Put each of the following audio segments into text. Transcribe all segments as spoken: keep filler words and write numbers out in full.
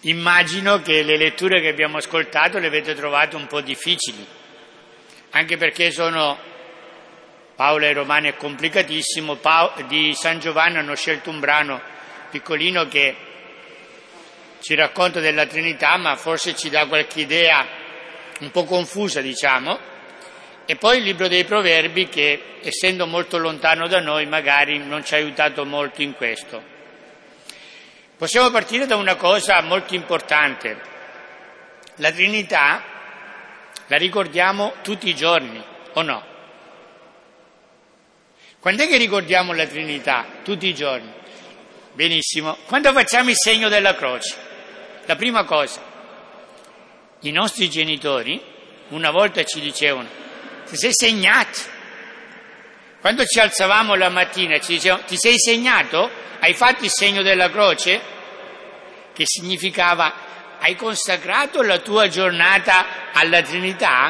Immagino che le letture che abbiamo ascoltato le avete trovate un po' difficili, anche perché sono, Paolo ai Romani è complicatissimo, Paolo, di San Giovanni hanno scelto un brano piccolino che ci racconta della Trinità, ma forse ci dà qualche idea un po' confusa, diciamo, e poi il libro dei Proverbi che, essendo molto lontano da noi, magari non ci ha aiutato molto in questo. Possiamo partire da una cosa molto importante. La Trinità la ricordiamo tutti i giorni, o no? Quando è che ricordiamo la Trinità? Tutti i giorni. Benissimo. Quando facciamo il segno della croce? La prima cosa. I nostri genitori una volta ci dicevano: ti sei segnato? Quando ci alzavamo la mattina ci dicevano: ti sei segnato? Hai fatto il segno della croce? Che significava: hai consacrato la tua giornata alla Trinità?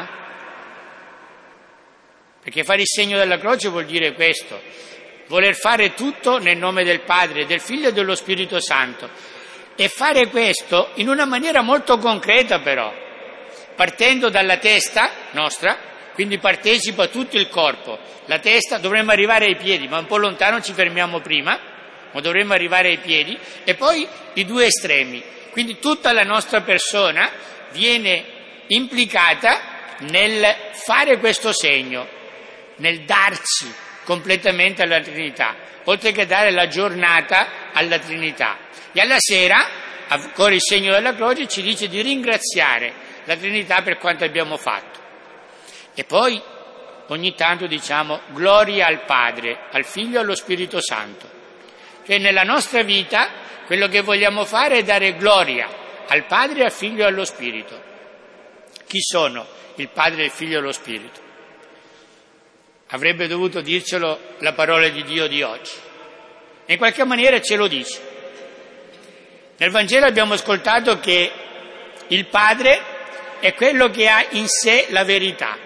Perché fare il segno della croce vuol dire questo: voler fare tutto nel nome del Padre, del Figlio e dello Spirito Santo, e fare questo in una maniera molto concreta, però, partendo dalla testa nostra, quindi partecipa tutto il corpo. La testa, dovremmo arrivare ai piedi, ma un po' lontano ci fermiamo prima, ma dovremmo arrivare ai piedi, e poi i due estremi. Quindi tutta la nostra persona viene implicata nel fare questo segno, nel darci completamente alla Trinità, oltre che dare la giornata alla Trinità. E alla sera, ancora il segno della croce, ci dice di ringraziare la Trinità per quanto abbiamo fatto. E poi ogni tanto diciamo gloria al Padre, al Figlio e allo Spirito Santo. Cioè nella nostra vita quello che vogliamo fare è dare gloria al Padre, al Figlio e allo Spirito. Chi sono il Padre, il Figlio e lo Spirito? Avrebbe dovuto dircelo la parola di Dio di oggi. E in qualche maniera ce lo dice. Nel Vangelo abbiamo ascoltato che il Padre è quello che ha in sé la verità.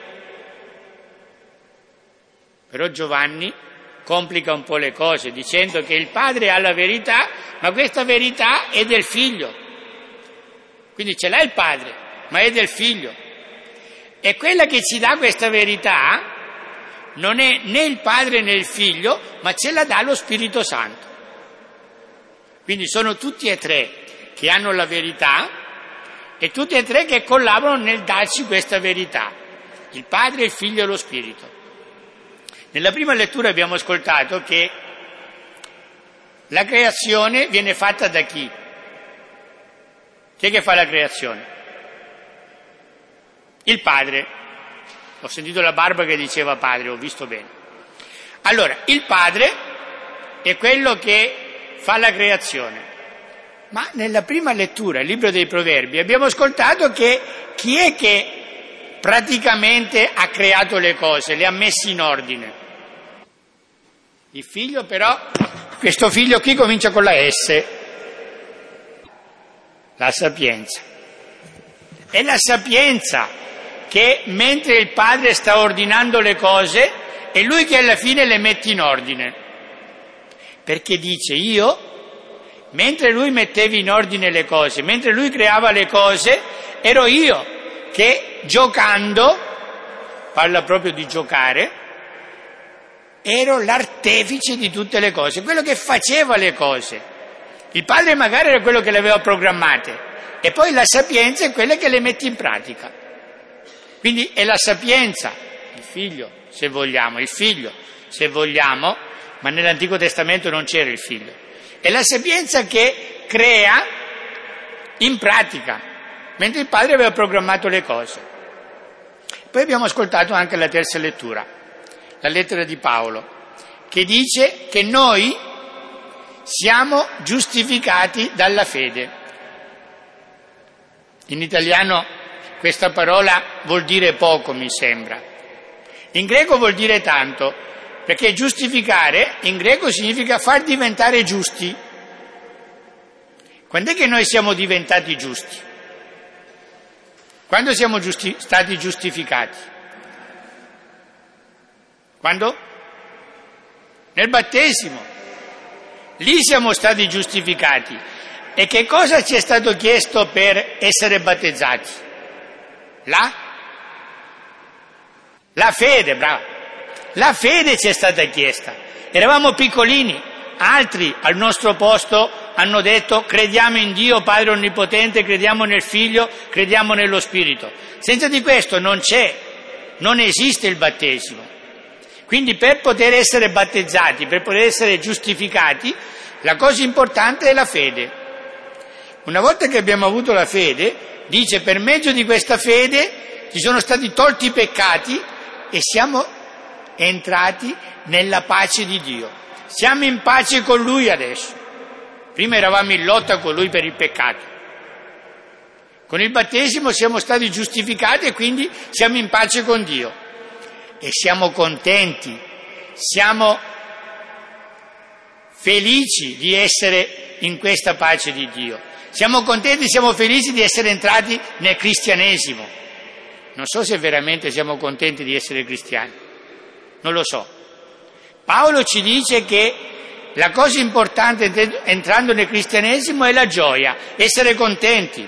Però Giovanni complica un po' le cose dicendo che il Padre ha la verità, ma questa verità è del Figlio. Quindi ce l'ha il Padre, ma è del Figlio. E quella che ci dà questa verità non è né il Padre né il Figlio, ma ce la dà lo Spirito Santo. Quindi sono tutti e tre che hanno la verità e tutti e tre che collaborano nel darci questa verità. Il Padre, il Figlio e lo Spirito. Nella prima lettura abbiamo ascoltato che la creazione viene fatta da chi? Chi è che fa la creazione? Il Padre. Ho sentito la barba che diceva Padre, ho visto bene. Allora, il Padre è quello che fa la creazione. Ma nella prima lettura, il libro dei Proverbi, abbiamo ascoltato che chi è che praticamente ha creato le cose, le ha messe in ordine? Il Figlio, però, questo Figlio qui comincia con la S, la sapienza. È la sapienza che, mentre il Padre sta ordinando le cose, è Lui che alla fine le mette in ordine. Perché dice: io, mentre Lui metteva in ordine le cose, mentre Lui creava le cose, ero io che, giocando, parla proprio di giocare, ero l'artefice di tutte le cose, quello che faceva le cose. Il Padre magari era quello che le aveva programmate, e poi la sapienza è quella che le mette in pratica. Quindi è la sapienza, il Figlio, se vogliamo, il Figlio, se vogliamo, ma nell'Antico Testamento non c'era il Figlio. È la sapienza che crea in pratica, mentre il Padre aveva programmato le cose. Poi abbiamo ascoltato anche la terza lettura, la lettera di Paolo, che dice che noi siamo giustificati dalla fede. In italiano questa parola vuol dire poco, mi sembra. In greco vuol dire tanto, perché giustificare in greco significa far diventare giusti. Quando è che noi siamo diventati giusti? Quando siamo giusti- stati giustificati? Quando? Nel battesimo. Lì siamo stati giustificati. E che cosa ci è stato chiesto per essere battezzati? La? La fede, bravo. La fede ci è stata chiesta. Eravamo piccolini, altri al nostro posto hanno detto crediamo in Dio Padre Onnipotente, crediamo nel Figlio, crediamo nello Spirito. Senza di questo non c'è, non esiste il battesimo. Quindi per poter essere battezzati, per poter essere giustificati, la cosa importante è la fede. Una volta che abbiamo avuto la fede, dice per mezzo di questa fede ci sono stati tolti i peccati e siamo entrati nella pace di Dio. Siamo in pace con Lui adesso. Prima eravamo in lotta con Lui per il peccato. Con il battesimo siamo stati giustificati e quindi siamo in pace con Dio. E siamo contenti, siamo felici di essere in questa pace di Dio. Siamo contenti, siamo felici di essere entrati nel cristianesimo. Non so se veramente siamo contenti di essere cristiani, non lo so. Paolo ci dice che la cosa importante entrando nel cristianesimo è la gioia, essere contenti.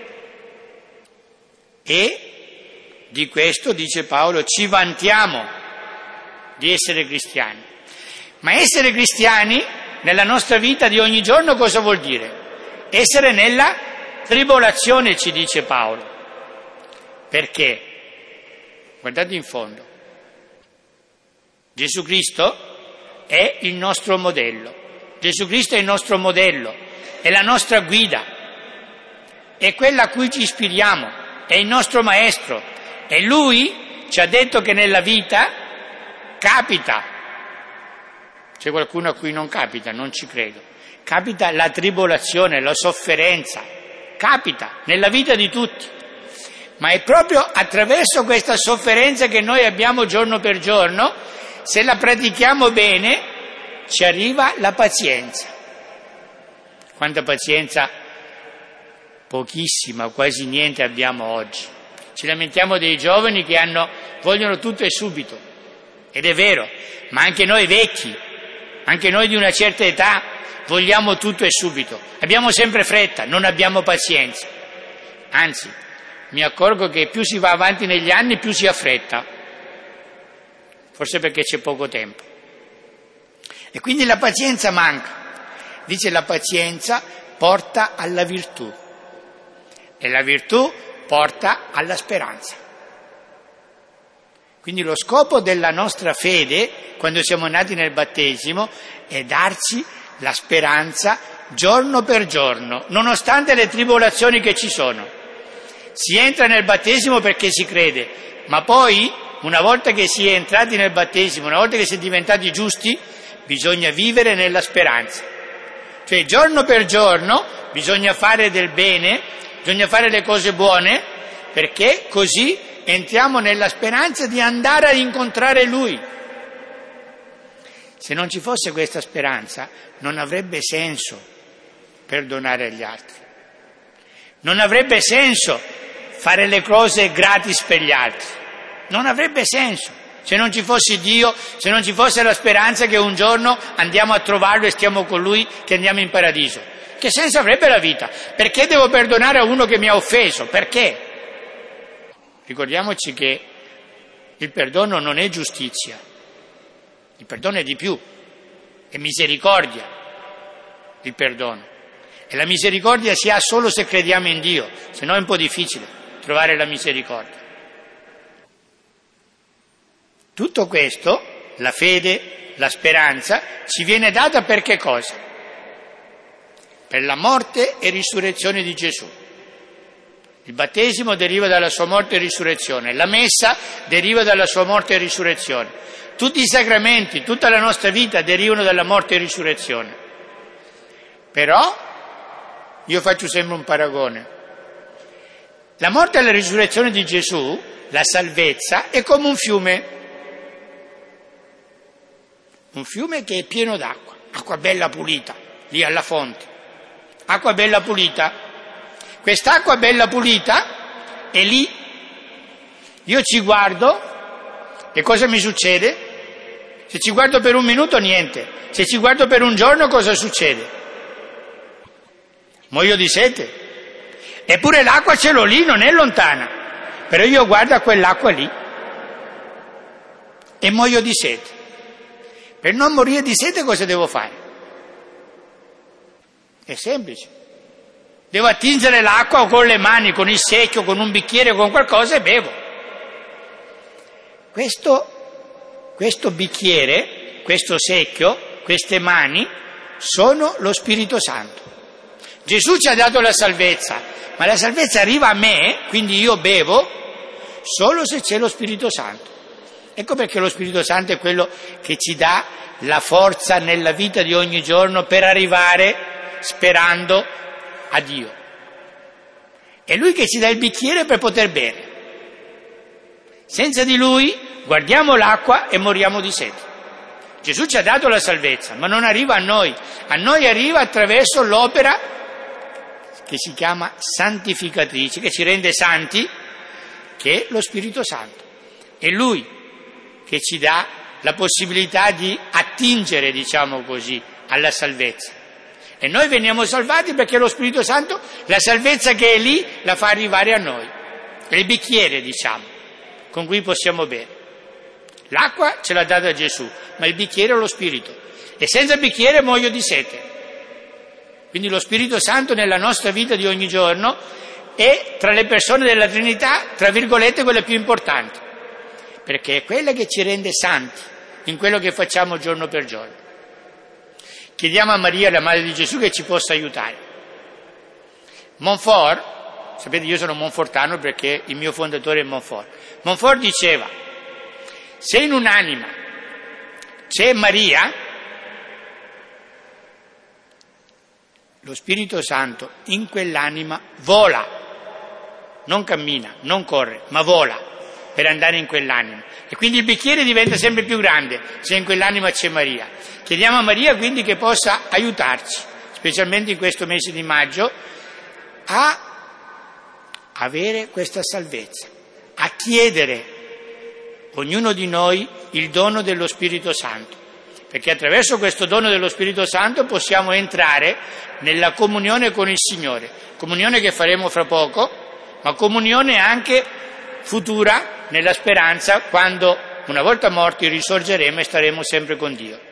E di questo, dice Paolo, ci vantiamo di essere cristiani. Ma essere cristiani nella nostra vita di ogni giorno cosa vuol dire? Essere nella tribolazione, ci dice Paolo. Perché? Guardate in fondo. Gesù Cristo è il nostro modello. Gesù Cristo è il nostro modello, è la nostra guida, è quella a cui ci ispiriamo, è il nostro maestro. E Lui ci ha detto che nella vita capita. C'è qualcuno a cui non capita, non ci credo. Capita la tribolazione, la sofferenza. Capita nella vita di tutti. Ma è proprio attraverso questa sofferenza che noi abbiamo giorno per giorno, se la pratichiamo bene, ci arriva la pazienza. Quanta pazienza? Pochissima, quasi niente abbiamo oggi. Ci lamentiamo dei giovani che hanno, vogliono tutto e subito. Ed è vero, ma anche noi vecchi, anche noi di una certa età, vogliamo tutto e subito. Abbiamo sempre fretta, non abbiamo pazienza. Anzi, mi accorgo che più si va avanti negli anni, più si ha fretta. Forse perché c'è poco tempo. E quindi la pazienza manca. Dice la pazienza porta alla virtù. E la virtù porta alla speranza. Quindi lo scopo della nostra fede, quando siamo nati nel battesimo, è darci la speranza giorno per giorno, nonostante le tribolazioni che ci sono. Si entra nel battesimo perché si crede, ma poi, una volta che si è entrati nel battesimo, una volta che si è diventati giusti, bisogna vivere nella speranza. Cioè, giorno per giorno bisogna fare del bene, bisogna fare le cose buone, perché così entriamo nella speranza di andare a incontrare Lui. Se non ci fosse questa speranza, non avrebbe senso perdonare agli altri. Non avrebbe senso fare le cose gratis per gli altri. Non avrebbe senso. Se non ci fosse Dio, se non ci fosse la speranza che un giorno andiamo a trovarlo e stiamo con Lui, che andiamo in paradiso. Che senso avrebbe la vita? Perché devo perdonare a uno che mi ha offeso? Perché? Ricordiamoci che il perdono non è giustizia, il perdono è di più, è misericordia, il perdono. E la misericordia si ha solo se crediamo in Dio, se no è un po' difficile trovare la misericordia. Tutto questo, la fede, la speranza, ci viene data per che cosa? Per la morte e risurrezione di Gesù. Il battesimo deriva dalla sua morte e risurrezione, la messa deriva dalla sua morte e risurrezione. Tutti i sacramenti, tutta la nostra vita derivano dalla morte e risurrezione. Però, io faccio sempre un paragone. La morte e la risurrezione di Gesù, la salvezza, è come un fiume. Un fiume che è pieno d'acqua, acqua bella pulita, lì alla fonte. Acqua bella pulita. Quest'acqua bella pulita è lì. Io ci guardo e cosa mi succede? Se ci guardo per un minuto niente, se ci guardo per un giorno cosa succede? muoio di sete. Eppure l'acqua ce l'ho lì, non è lontana, però io guardo a quell'acqua lì e muoio di sete. Per non morire di sete cosa devo fare? È semplice. Devo attingere l'acqua con le mani, con il secchio, con un bicchiere, con qualcosa e bevo. Questo, questo bicchiere, questo secchio, queste mani sono lo Spirito Santo. Gesù ci ha dato la salvezza, ma la salvezza arriva a me, quindi io bevo, solo se c'è lo Spirito Santo. Ecco perché lo Spirito Santo è quello che ci dà la forza nella vita di ogni giorno per arrivare sperando a Dio. È Lui che ci dà il bicchiere per poter bere. Senza di Lui guardiamo l'acqua e moriamo di sete. Gesù ci ha dato la salvezza, ma non arriva a noi. A noi arriva attraverso l'opera che si chiama santificatrice, che ci rende santi, che è lo Spirito Santo. È Lui che ci dà la possibilità di attingere, diciamo così, alla salvezza. E noi veniamo salvati perché lo Spirito Santo, la salvezza che è lì, la fa arrivare a noi. È il bicchiere, diciamo, con cui possiamo bere. L'acqua ce l'ha data Gesù, ma il bicchiere è lo Spirito. E senza bicchiere muoio di sete. Quindi lo Spirito Santo nella nostra vita di ogni giorno è tra le persone della Trinità, tra virgolette, quella più importante. Perché è quella che ci rende santi in quello che facciamo giorno per giorno. Chiediamo a Maria, la Madre di Gesù, che ci possa aiutare. Montfort, sapete io sono monfortano perché il mio fondatore è Montfort. Montfort diceva, se in un'anima c'è Maria, lo Spirito Santo in quell'anima vola, non cammina, non corre, ma vola per andare in quell'anima. E quindi il bicchiere diventa sempre più grande se in quell'anima c'è Maria. Chiediamo a Maria quindi che possa aiutarci, specialmente in questo mese di maggio, a avere questa salvezza, a chiedere ognuno di noi il dono dello Spirito Santo, perché attraverso questo dono dello Spirito Santo possiamo entrare nella comunione con il Signore, comunione che faremo fra poco, ma comunione anche futura nella speranza quando una volta morti risorgeremo e staremo sempre con Dio.